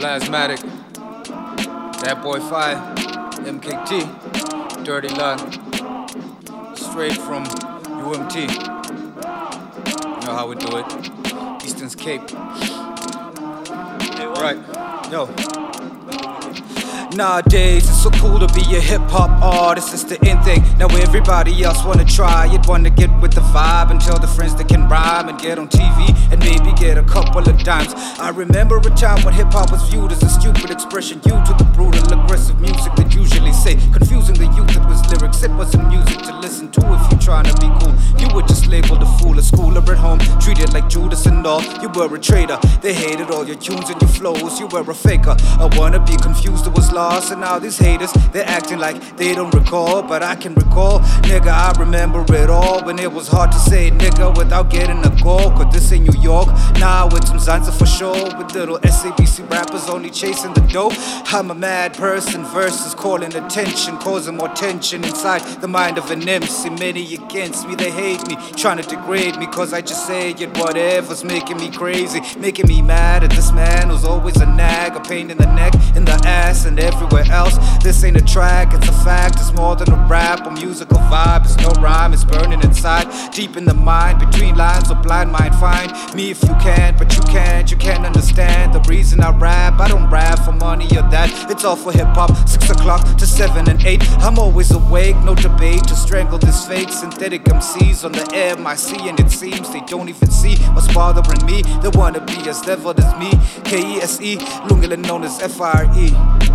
Plasmatic, That Boy 5, MKT, Dirty Lung, straight from UMT. You know how we do it. Eastern's Cape. Right, yo. Nowadays, it's so cool to be a hip-hop artist, it's the in thing. Now everybody else wanna try it, wanna get with the vibe and tell the friends they can rhyme and get on TV and maybe get a couple of dimes. I remember a time when hip-hop was viewed as a stupid expression due to the brutal, aggressive music that usually say, confusing the youth. It was lyrics, it wasn't music to listen to if you're trying to be cool. You were just labeled a fool at school or at home, treated like Judas and all. You were a traitor, they hated all your tunes and your flows. You were a faker, a wannabe, confused, it was lost. And now these haters, they're acting like they don't recall, but I can recall, nigga, I remember it all. When it was hard to say nigga without getting a call. Cause this ain't New York, now it's some Zanzibar for sure. With little SABC rappers only chasing the dough. I'm a mad person, verses calling attention, causing more tension inside the mind of an MC. Many against me, they hate me, trying to degrade me, cause I just say it, whatever's making me crazy, making me mad at this man who's always a nag, a pain in the neck, in the ass, and everywhere else. This ain't a track, it's a fact. It's more than a rap or musical vibe. It's no rhyme, it's burning inside, deep in the mind, between lines of blind mind. Find me if you can, but you can't understand the reason I rap. I don't rap for money or that, it's all for hip-hop. 6 o'clock to 7 and 8, I'm always awake, no debate to strangle this fake synthetic MCs on the MIC. And it seems they don't even see what's bothering me. They wanna be as leveled as me, KESE, Lungile known as FRE.